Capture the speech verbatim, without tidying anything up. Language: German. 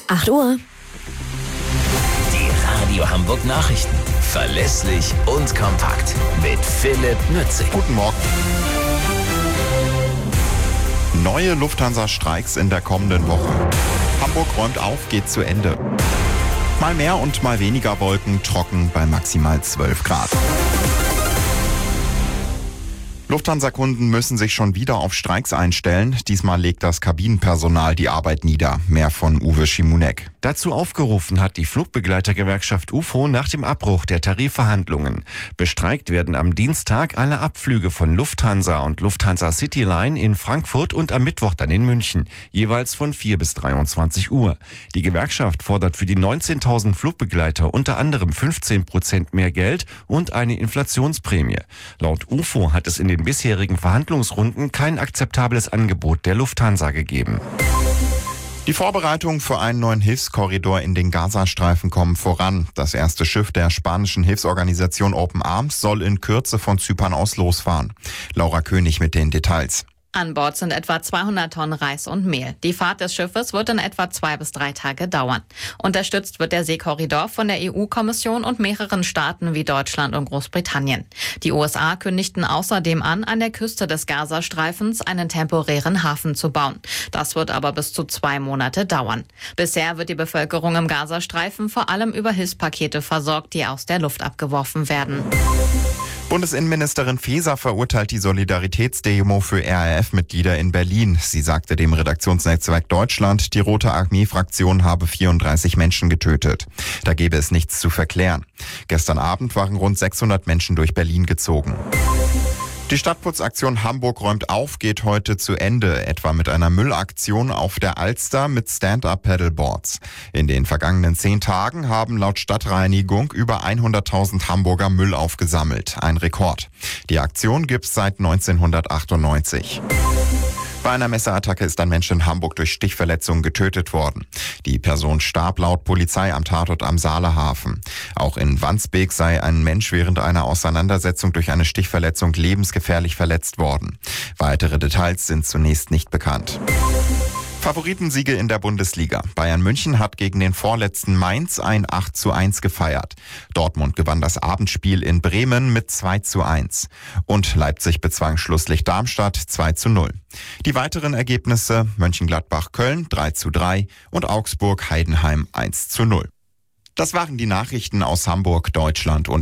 acht Uhr. Die Radio Hamburg Nachrichten. Verlässlich und kompakt. Mit Philipp Nützig. Guten Morgen. Neue Lufthansa-Streiks in der kommenden Woche. Hamburg räumt auf, geht zu Ende. Mal mehr und mal weniger Wolken, trocken bei maximal zwölf Grad. Lufthansa-Kunden müssen sich schon wieder auf Streiks einstellen. Diesmal legt das Kabinenpersonal die Arbeit nieder. Mehr von Uwe Schimunek. Dazu aufgerufen hat die Flugbegleitergewerkschaft U F O nach dem Abbruch der Tarifverhandlungen. Bestreikt werden am Dienstag alle Abflüge von Lufthansa und Lufthansa Cityline in Frankfurt und am Mittwoch dann in München, jeweils von vier bis dreiundzwanzig Uhr. Die Gewerkschaft fordert für die neunzehntausend Flugbegleiter unter anderem fünfzehn Prozent mehr Geld und eine Inflationsprämie. Laut U F O hat es in den bisherigen Verhandlungsrunden kein akzeptables Angebot der Lufthansa gegeben. Die Vorbereitungen für einen neuen Hilfskorridor in den Gazastreifen kommen voran. Das erste Schiff der spanischen Hilfsorganisation Open Arms soll in Kürze von Zypern aus losfahren. Laura König mit den Details. An Bord sind etwa zweihundert Tonnen Reis und Mehl. Die Fahrt des Schiffes wird in etwa zwei bis drei Tage dauern. Unterstützt wird der Seekorridor von der E U-Kommission und mehreren Staaten wie Deutschland und Großbritannien. Die U S A kündigten außerdem an, an der Küste des Gazastreifens einen temporären Hafen zu bauen. Das wird aber bis zu zwei Monate dauern. Bisher wird die Bevölkerung im Gazastreifen vor allem über Hilfspakete versorgt, die aus der Luft abgeworfen werden. Bundesinnenministerin Faeser verurteilt die Solidaritätsdemo für R A F-Mitglieder in Berlin. Sie sagte dem Redaktionsnetzwerk Deutschland, die Rote Armee-Fraktion habe vierunddreißig Menschen getötet. Da gäbe es nichts zu verklären. Gestern Abend waren rund sechshundert Menschen durch Berlin gezogen. Die Stadtputzaktion Hamburg räumt auf geht heute zu Ende, etwa mit einer Müllaktion auf der Alster mit Stand-Up-Paddleboards. In den vergangenen zehn Tagen haben laut Stadtreinigung über hunderttausend Hamburger Müll aufgesammelt. Ein Rekord. Die Aktion gibt's seit neunzehnhundertachtundneunzig. Bei einer Messerattacke ist ein Mensch in Hamburg durch Stichverletzungen getötet worden. Die Person starb laut Polizei am Tatort am Saalehafen. Auch in Wandsbek sei ein Mensch während einer Auseinandersetzung durch eine Stichverletzung lebensgefährlich verletzt worden. Weitere Details sind zunächst nicht bekannt. Favoritensiege in der Bundesliga. Bayern München hat gegen den vorletzten Mainz ein acht zu eins gefeiert. Dortmund gewann das Abendspiel in Bremen mit zwei zu eins. Und Leipzig bezwang Schlusslicht Darmstadt zwei zu null. Die weiteren Ergebnisse: Mönchengladbach-Köln drei zu drei und Augsburg-Heidenheim eins zu null. Das waren die Nachrichten aus Hamburg, Deutschland und